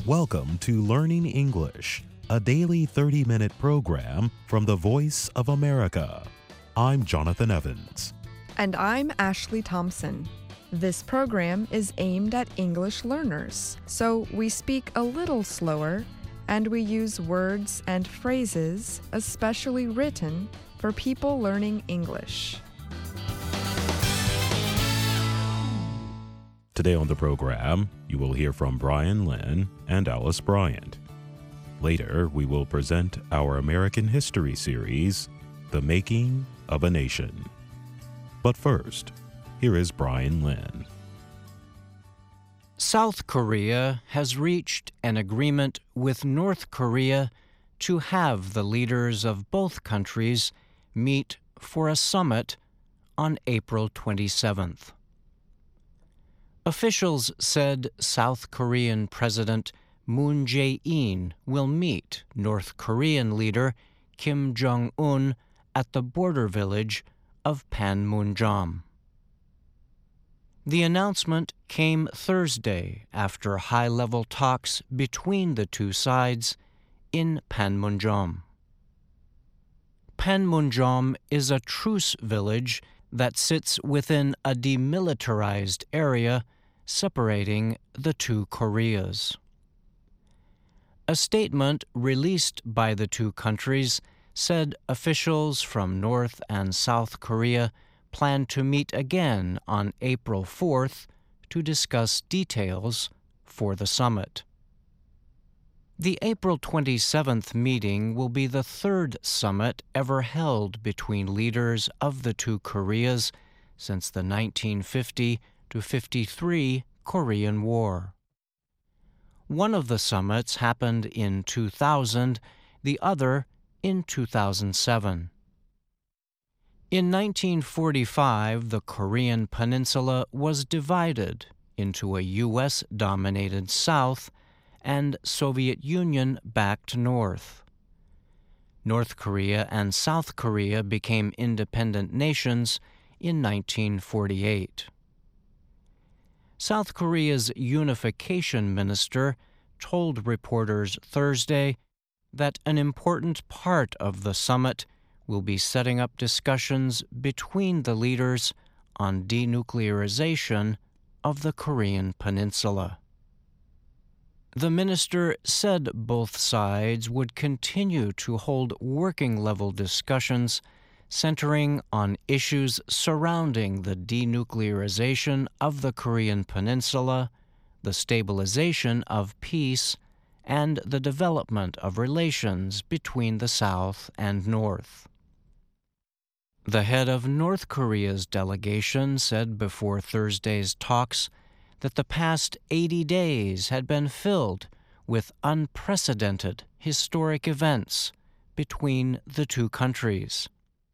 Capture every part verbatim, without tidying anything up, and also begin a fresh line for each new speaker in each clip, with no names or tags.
Welcome to Learning English, a daily thirty-minute program from the Voice of America. I'm Jonathan Evans.
And I'm Ashley Thompson. This program is aimed at English learners, so we speak a little slower and we use words and phrases especially written for people learning English.
Today on the program, you will hear from Brian Lynn and Alice Bryant. Later, we will present our American history series, The Making of a Nation. But first, here is Brian Lynn.
South Korea has reached an agreement with North Korea to have the leaders of both countries meet for a summit on April twenty-seventh. Officials said South Korean President Moon Jae-in will meet North Korean leader Kim Jong-un at the border village of Panmunjom. The announcement came Thursday after high-level talks between the two sides in Panmunjom. Panmunjom is a truce village that sits within a demilitarized area separating the two Koreas. A statement released by the two countries said officials from North and South Korea plan to meet again on April fourth to discuss details for the summit. The April twenty-seventh meeting will be the third summit ever held between leaders of the two Koreas since the nineteen fifty to fifty-three Korean War. One of the summits happened in two thousand, the other in two thousand seven. In nineteen forty-five, the Korean peninsula was divided into a U S-dominated South and Soviet Union-backed North. North Korea and South Korea became independent nations in nineteen forty-eight. South Korea's unification minister told reporters Thursday that an important part of the summit will be setting up discussions between the leaders on denuclearization of the Korean peninsula. The minister said both sides would continue to hold working-level discussions centering on issues surrounding the denuclearization of the Korean peninsula, the stabilization of peace, and the development of relations between the South and North. The head of North Korea's delegation said before Thursday's talks that the past eighty days had been filled with unprecedented historic events between the two countries.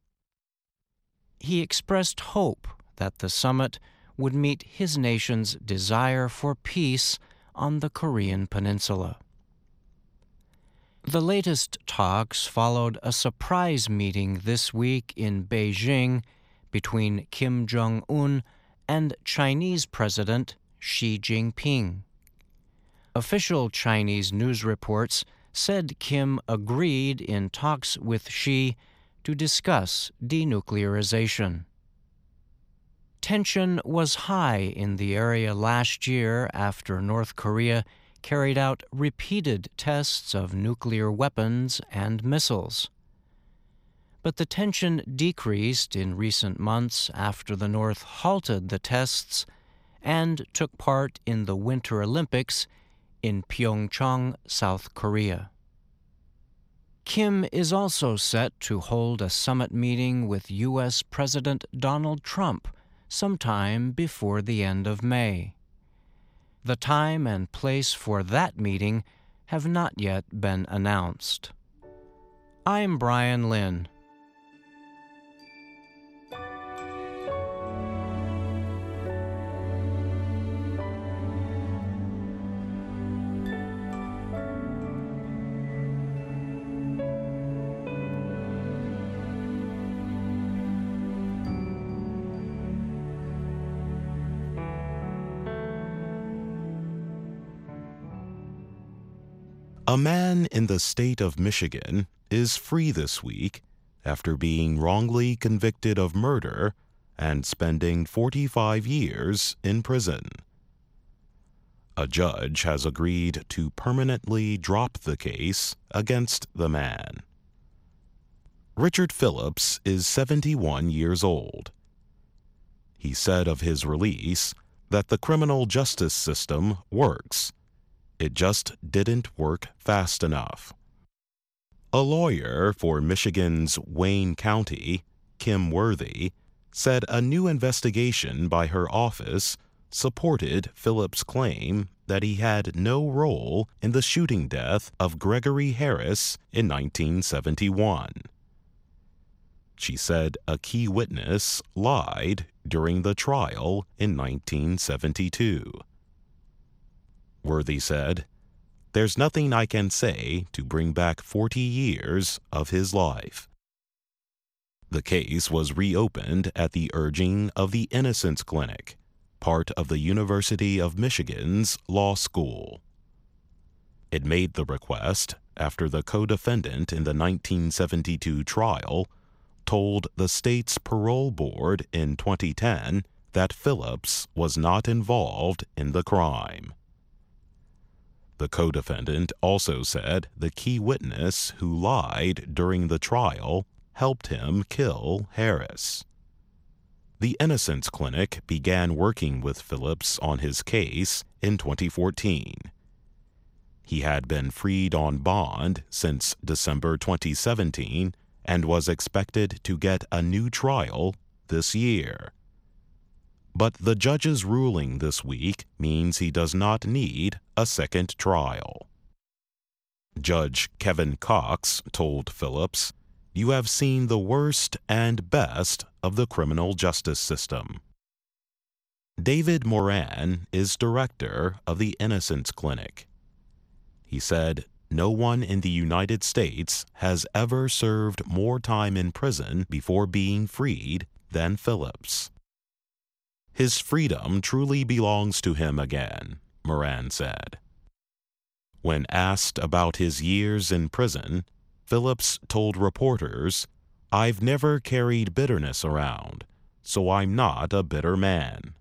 He expressed hope that the summit would meet his nation's desire for peace on the Korean peninsula. The latest talks followed a surprise meeting this week in Beijing between Kim Jong-un and Chinese President Xi Jinping. Official Chinese news reports said Kim agreed in talks with Xi to discuss denuclearization. Tension was high in the area last year after North Korea carried out repeated tests of nuclear weapons and missiles. But the tension decreased in recent months after the North halted the tests and took part in the Winter Olympics in Pyeongchang, South Korea. Kim is also set to hold a summit meeting with U S President Donald Trump sometime before the end of May. The time and place for that meeting have not yet been announced. I'm Brian Lynn.
A man in the state of Michigan is free this week after being wrongly convicted of murder and spending forty-five years in prison. A judge has agreed to permanently drop the case against the man. Richard Phillips is seventy-one years old. He said of his release that the criminal justice system works. It just didn't work fast enough. A lawyer for Michigan's Wayne County, Kim Worthy, said a new investigation by her office supported Phillips' claim that he had no role in the shooting death of Gregory Harris in nineteen seventy-one. She said a key witness lied during the trial in nineteen seventy-two. Worthy said, "There's nothing I can say to bring back forty years of his life." The case was reopened at the urging of the Innocence Clinic, part of the University of Michigan's law school. It made the request after the co-defendant in the nineteen seventy-two trial told the state's parole board in twenty ten that Phillips was not involved in the crime. The co-defendant also said the key witness who lied during the trial helped him kill Harris. The Innocence Clinic began working with Phillips on his case in twenty fourteen. He had been freed on bond since December twenty seventeen and was expected to get a new trial this year. But the judge's ruling this week means he does not need a second trial. Judge Kevin Cox told Phillips, "You have seen the worst and best of the criminal justice system." David Moran is director of the Innocence Clinic. He said, "No one in the United States has ever served more time in prison before being freed than Phillips." His freedom truly belongs to him again, Moran said. When asked about his years in prison, Phillips told reporters, "I've never carried bitterness around, so I'm not a bitter man."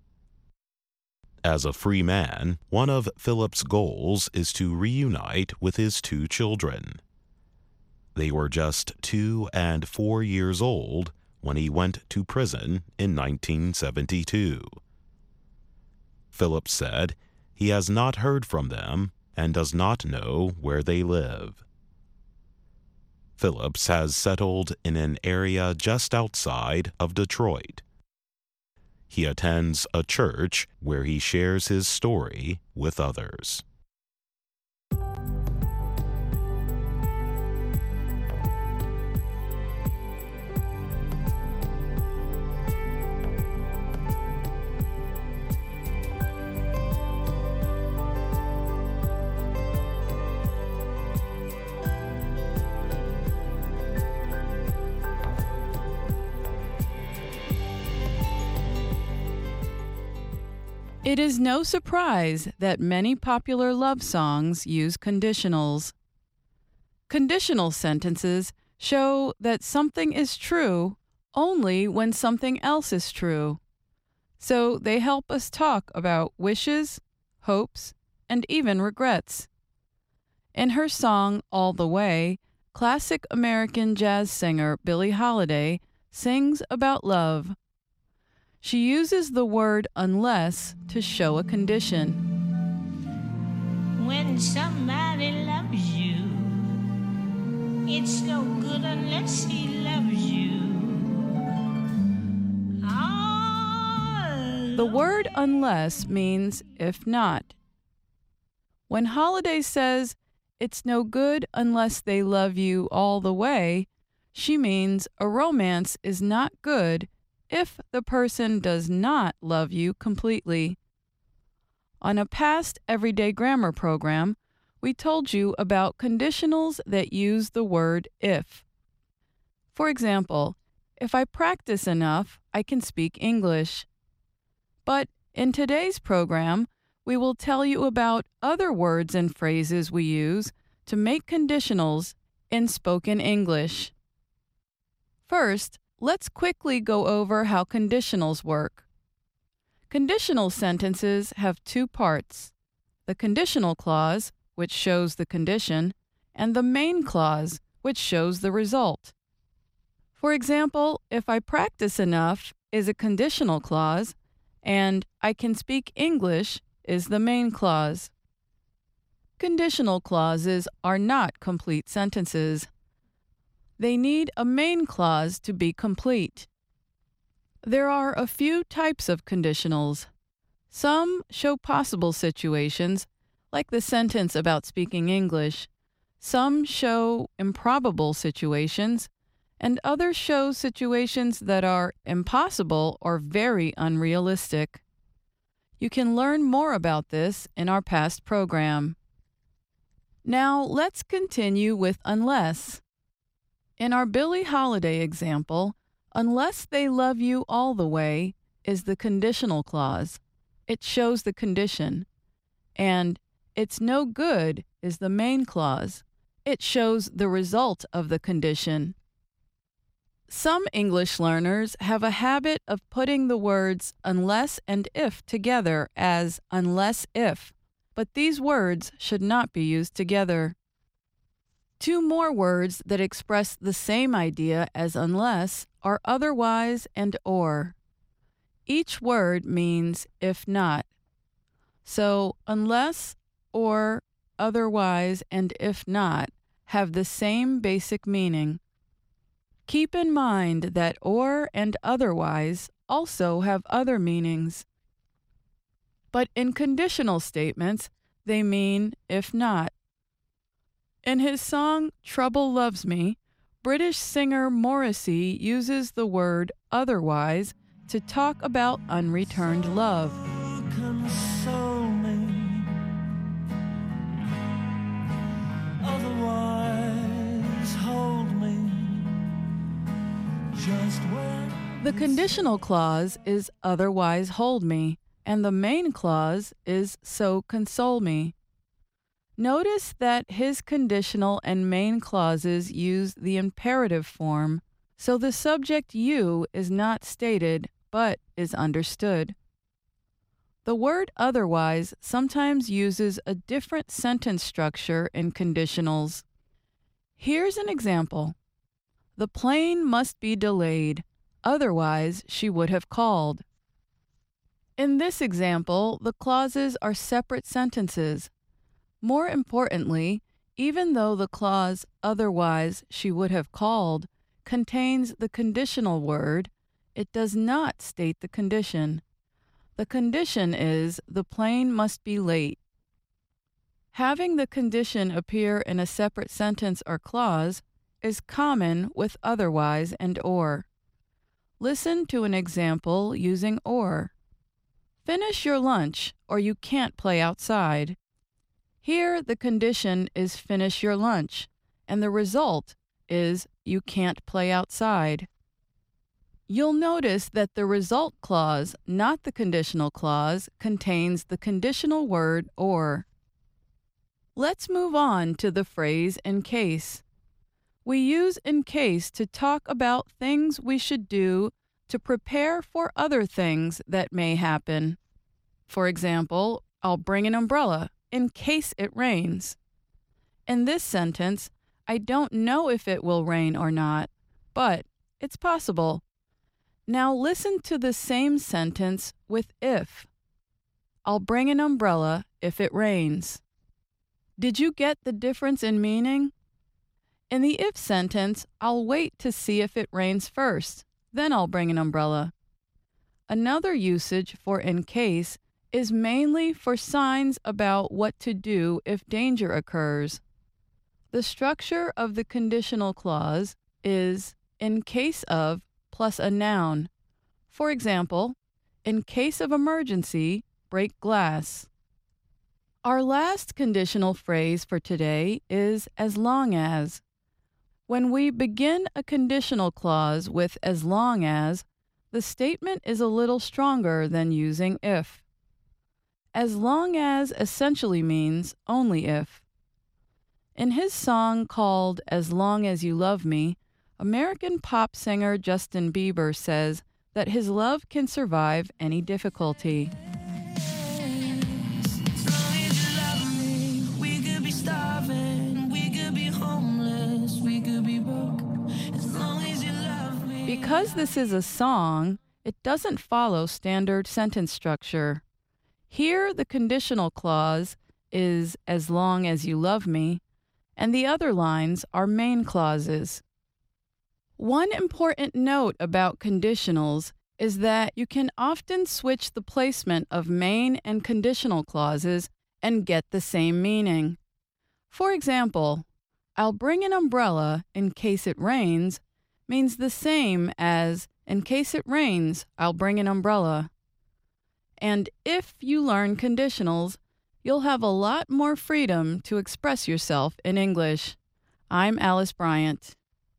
As a free man, one of Phillips' goals is to reunite with his two children. They were just two and four years old when he went to prison in nineteen seventy-two. Phillips said he has not heard from them and does not know where they live. Phillips has settled in an area just outside of Detroit. He attends a church where he shares his story with others.
It is no surprise that many popular love songs use conditionals. Conditional sentences show that something is true only when something else is true. So they help us talk about wishes, hopes, and even regrets. In her song All the Way, classic American jazz singer Billie Holiday sings about love. She uses the word unless to show a condition.
When somebody loves you, it's no good unless he loves you. Oh,
The word unless means if not. When Holiday says it's no good unless they love you all the way, she means a romance is not good if the person does not love you completely. On a past Everyday Grammar program, we told you about conditionals that use the word if. For example, if I practice enough, I can speak English. But in today's program, we will tell you about other words and phrases we use to make conditionals in spoken English. First, let's quickly go over how conditionals work. Conditional sentences have two parts: the conditional clause, which shows the condition, and the main clause, which shows the result. For example, if I practice enough is a conditional clause, and I can speak English is the main clause. Conditional clauses are not complete sentences. They need a main clause to be complete. There are a few types of conditionals. Some show possible situations, like the sentence about speaking English. Some show improbable situations, and others show situations that are impossible or very unrealistic. You can learn more about this in our past program. Now let's continue with unless. In our Billie Holiday example, unless they love you all the way is the conditional clause. It shows the condition. And it's no good is the main clause. It shows the result of the condition. Some English learners have a habit of putting the words unless and if together as unless if, but these words should not be used together. Two more words that express the same idea as unless are otherwise and or. Each word means if not. So unless, or, otherwise, and if not have the same basic meaning. Keep in mind that or and otherwise also have other meanings. But in conditional statements, they mean if not. In his song Trouble Loves Me, British singer Morrissey uses the word otherwise to talk about unreturned love.
Console me, otherwise hold me just where.
The conditional clause is otherwise hold me, and the main clause is so console me. Notice that his conditional and main clauses use the imperative form, so the subject you is not stated but is understood. The word otherwise sometimes uses a different sentence structure in conditionals. Here's an example. The plane must be delayed, otherwise she would have called. In this example, the clauses are separate sentences. More importantly, even though the clause otherwise she would have called contains the conditional word, it does not state the condition. The condition is the plane must be late. Having the condition appear in a separate sentence or clause is common with otherwise and or. Listen to an example using or. Finish your lunch or you can't play outside. Here the condition is finish your lunch, and the result is you can't play outside. You'll notice that the result clause, not the conditional clause, contains the conditional word or. Let's move on to the phrase in case. We use in case to talk about things we should do to prepare for other things that may happen. For example, I'll bring an umbrella in case it rains. In this sentence, I don't know if it will rain or not, but it's possible. Now listen to the same sentence with if. I'll bring an umbrella if it rains. Did you get the difference in meaning? In the if sentence, I'll wait to see if it rains first, then I'll bring an umbrella. Another usage for in case is mainly for signs about what to do if danger occurs. The structure of the conditional clause is in case of plus a noun. For example, in case of emergency, break glass. Our last conditional phrase for today is as long as. When we begin a conditional clause with as long as, the statement is a little stronger than using if. As long as essentially means only if. In his song called As Long as You Love Me, American pop singer Justin Bieber says that his love can survive any difficulty. Because this is a song, it doesn't follow standard sentence structure. Here, the conditional clause is as long as you love me, and the other lines are main clauses. One important note about conditionals is that you can often switch the placement of main and conditional clauses and get the same meaning. For example, I'll bring an umbrella in case it rains means the same as in case it rains, I'll bring an umbrella. And if you learn conditionals, you'll have a lot more freedom to express yourself in English. I'm Alice Bryant.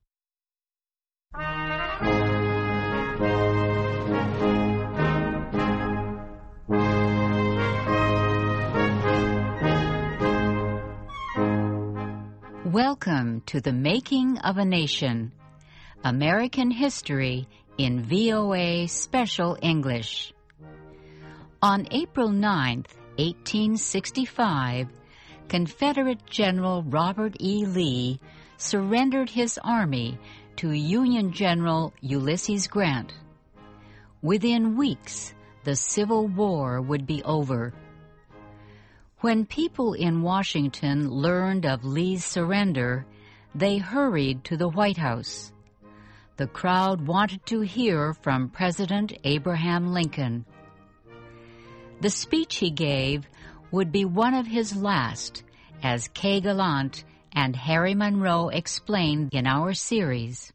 Welcome to The Making of a Nation, American History in V O A Special English. On April ninth, eighteen sixty-five, Confederate General Robert E. Lee surrendered his army to Union General Ulysses Grant. Within weeks, the Civil War would be over. When people in Washington learned of Lee's surrender, they hurried to the White House. The crowd wanted to hear from President Abraham Lincoln. The speech he gave would be one of his last, as Kay Gallant and Harry Monroe explained in our series.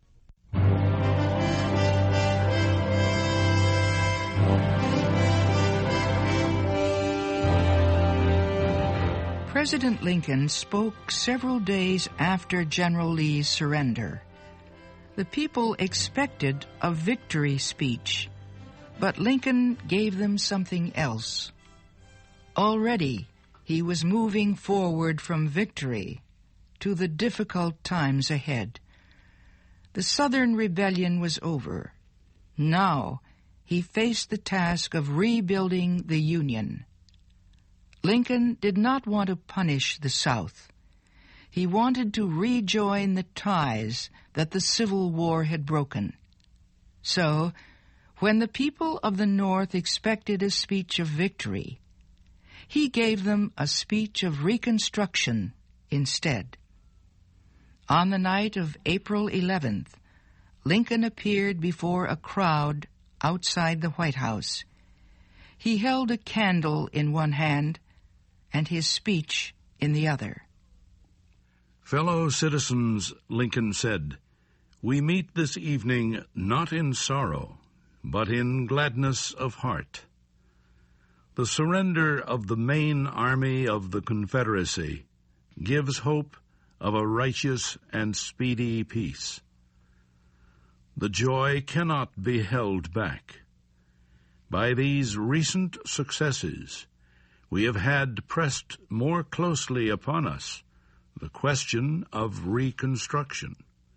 President Lincoln spoke several days after General Lee's surrender. The people expected a victory speech, but Lincoln gave them something else. Already, he was moving forward from victory to the difficult times ahead. The Southern Rebellion was over. Now, he faced the task of rebuilding the Union. Lincoln did not want to punish the South. He wanted to rejoin the ties that the Civil War had broken. So, when the people of the North expected a speech of victory, he gave them a speech of reconstruction instead. On the night of April eleventh, Lincoln appeared before a crowd outside the White House. He held a candle in one hand and his speech in the other.
Fellow citizens, Lincoln said, we meet this evening not in sorrow, but in gladness of heart. The surrender of the main army of the Confederacy gives hope of a righteous and speedy peace. The joy cannot be held back. By these recent successes, we have had pressed more closely upon us the question of Reconstruction.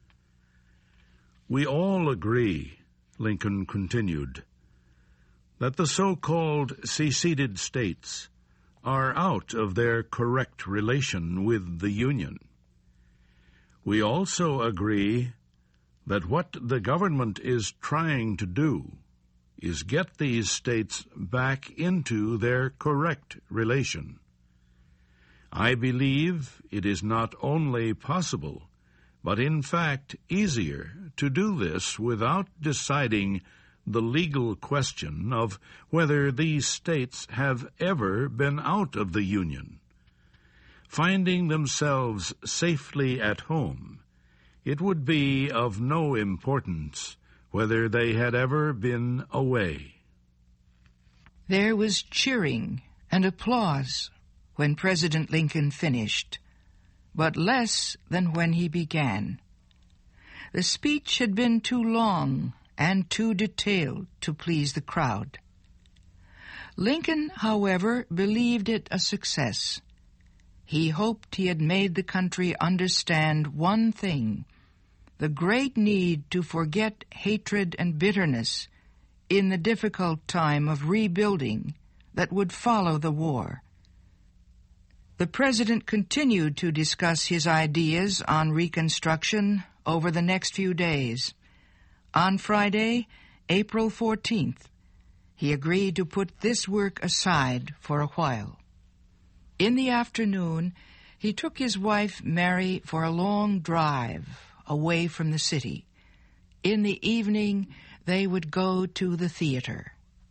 We all agree, Lincoln continued, that the so-called seceded states are out of their correct relation with the Union. We also agree that what the government is trying to do is get these states back into their correct relation. I believe it is not only possible, but in fact easier to do this without deciding the legal question of whether these states have ever been out of the Union. Finding themselves safely at home, it would be of no importance whether they had ever been away.
There was cheering and applause when President Lincoln finished, but less than when he began. The speech had been too long and too detailed to please the crowd. Lincoln, however, believed it a success. He hoped he had made the country understand one thing: the great need to forget hatred and bitterness in the difficult time of rebuilding that would follow the war. The President continued to discuss his ideas on Reconstruction over the next few days. On Friday, April fourteenth, he agreed to put this work aside for a while. In the afternoon, he took his wife Mary for a long drive away from the city. In the evening, they would go to the theater.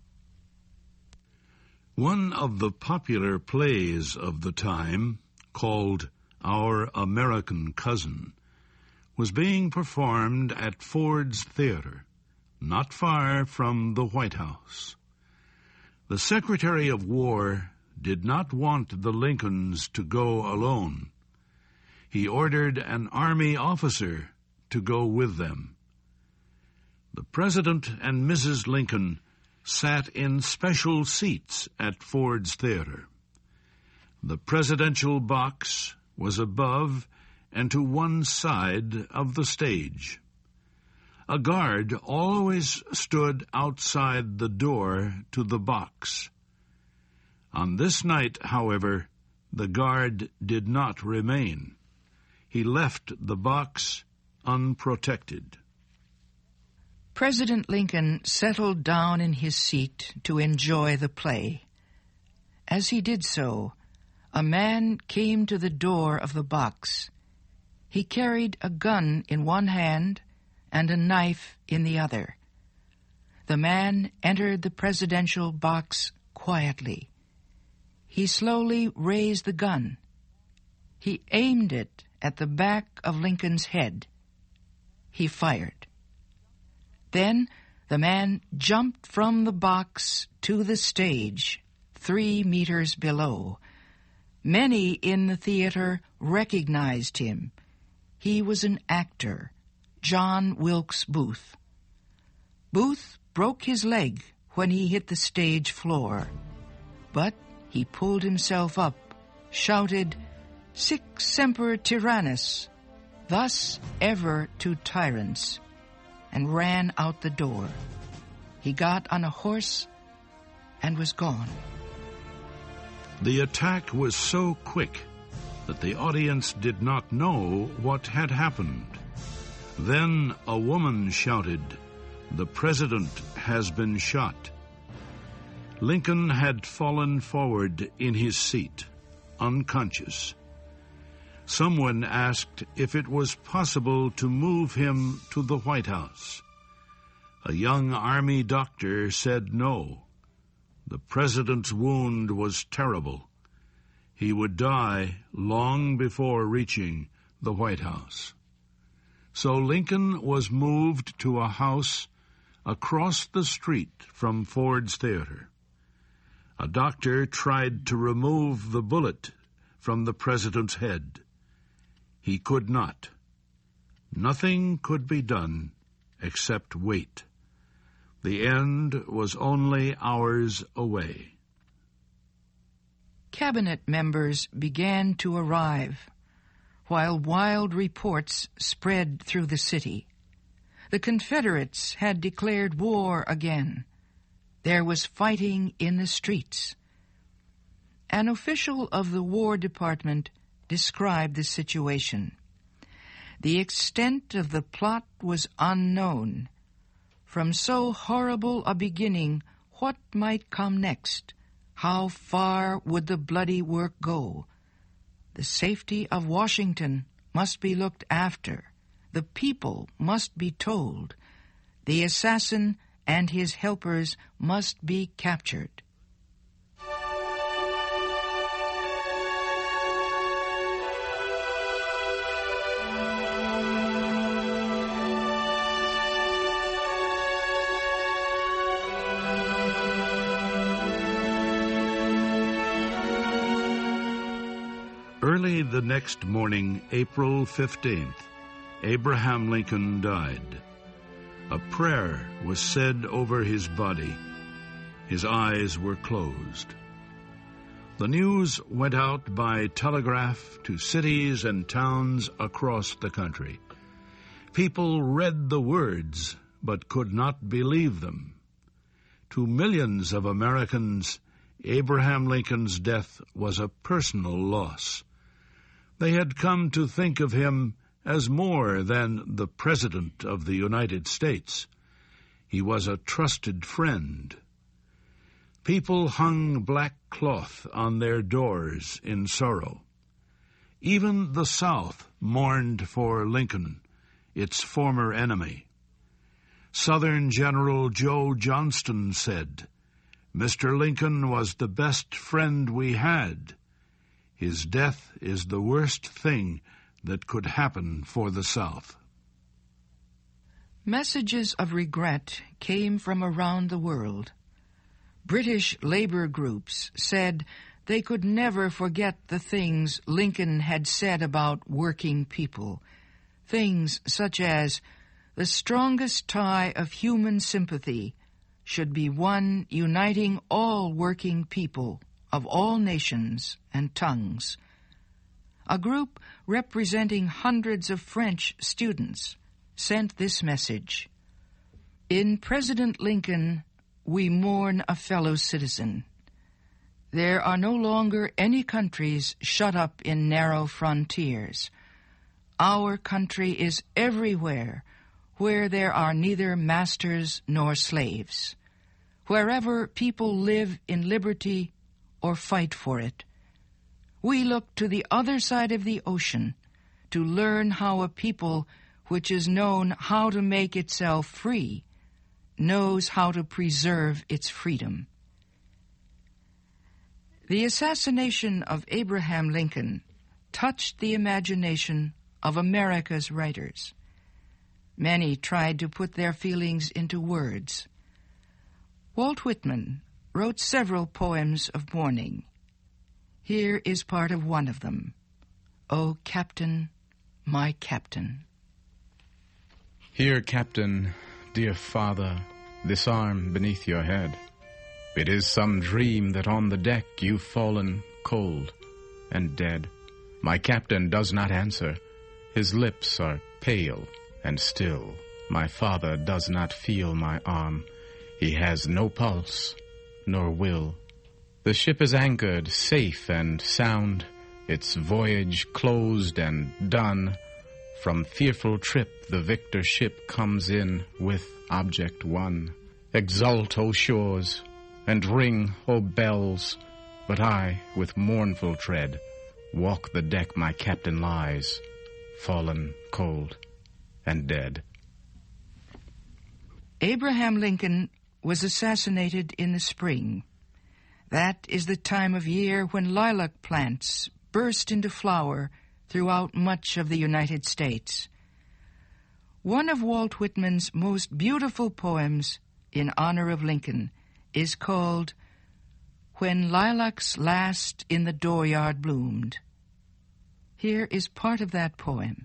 One of the popular plays of the time, called Our American Cousin, was being performed at Ford's Theater, not far from the White House. The Secretary of War did not want the Lincolns to go alone. He ordered an Army officer to go with them. The President and Missus Lincoln sat in special seats at Ford's Theater. The presidential box was above and to one side of the stage. A guard always stood outside the door to the box. On this night, however, the guard did not remain. He left the box unprotected.
President Lincoln settled down in his seat to enjoy the play. As he did so, a man came to the door of the box. He carried a gun in one hand and a knife in the other. The man entered the presidential box quietly. He slowly raised the gun. He aimed it at the back of Lincoln's head. He fired. Then the man jumped from the box to the stage, three meters below. Many in the theater recognized him. He was an actor, John Wilkes Booth. Booth broke his leg when he hit the stage floor, but he pulled himself up, shouted, "Sic semper tyrannis," thus ever to tyrants, and ran out the door. He got on a horse and was gone.
The attack was so quick that the audience did not know what had happened. Then a woman shouted, "The president has been shot." Lincoln had fallen forward in his seat, unconscious. Someone asked if it was possible to move him to the White House. A young Army doctor said no. The president's wound was terrible. He would die long before reaching the White House. So Lincoln was moved to a house across the street from Ford's Theater. A doctor tried to remove the bullet from the president's head. He could not. Nothing could be done except wait. The end was only hours away.
Cabinet members began to arrive, while wild reports spread through the city. The Confederates had declared war again. There was fighting in the streets. An official of the War Department described the situation. The extent of the plot was unknown. From so horrible a beginning, what might come next? How far would the bloody work go? The safety of Washington must be looked after. The people must be told. The assassin and his helpers must be captured.
Early the next morning, April fifteenth, Abraham Lincoln died. A prayer was said over his body. His eyes were closed. The news went out by telegraph to cities and towns across the country. People read the words, but could not believe them. To millions of Americans, Abraham Lincoln's death was a personal loss. They had come to think of him as more than the President of the United States. He was a trusted friend. People hung black cloth on their doors in sorrow. Even the South mourned for Lincoln, its former enemy. Southern General Joe Johnston said, "Mister Lincoln was the best friend we had. His death is the worst thing that could happen for the South."
Messages of regret came from around the world. British labor groups said they could never forget the things Lincoln had said about working people, things such as the strongest tie of human sympathy should be one uniting all working people of all nations and tongues. A group representing hundreds of French students sent this message: "In President Lincoln, we mourn a fellow citizen. There are no longer any countries shut up in narrow frontiers. Our country is everywhere where there are neither masters nor slaves, wherever people live in liberty or fight for it. We look to the other side of the ocean to learn how a people which is known how to make itself free knows how to preserve its freedom." The assassination of Abraham Lincoln touched the imagination of America's writers. Many tried to put their feelings into words. Walt Whitman wrote several poems of mourning. Here is part of one of them: "O Captain, my Captain."
Here, Captain, dear father, this arm beneath your head. It is some dream that on the deck you've fallen cold and dead. My captain does not answer. His lips are pale and still. My father does not feel my arm. He has no pulse nor will. The ship is anchored safe and sound, its voyage closed and done. From fearful trip the victor ship comes in with object won. Exult, O shores, and ring, O bells, but I, with mournful tread, walk the deck my captain lies, fallen cold and dead.
Abraham Lincoln was assassinated in the spring. That is the time of year when lilac plants burst into flower throughout much of the United States. One of Walt Whitman's most beautiful poems in honor of Lincoln is called "When Lilacs Last in the Dooryard Bloomed." Here is part of that poem.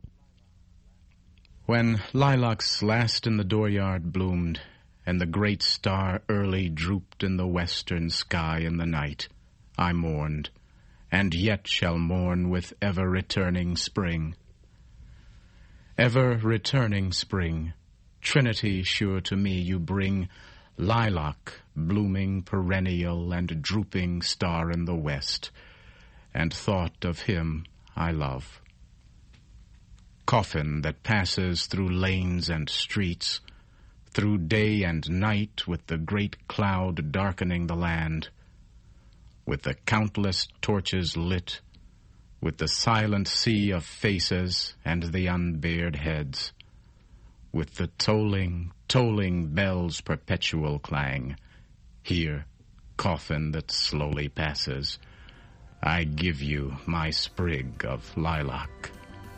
When lilacs last in the dooryard bloomed, and the great star early drooped in the western sky in the night, I mourned, and yet shall mourn with ever-returning spring. Ever-returning spring, Trinity sure to me you bring, lilac, blooming perennial and drooping star in the west, and thought of him I love. Coffin that passes through lanes and streets, through day and night with the great cloud darkening the land, with the countless torches lit, with the silent sea of faces and the unbared heads, with the tolling, tolling bells' perpetual clang. Here, coffin that slowly passes, I give you my sprig of lilac.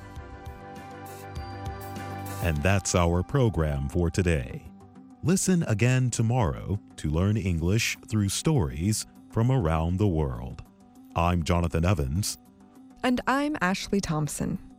And that's our program for today. Listen again tomorrow to learn English through stories from around the world. I'm Jonathan Evans.
And I'm Ashley Thompson.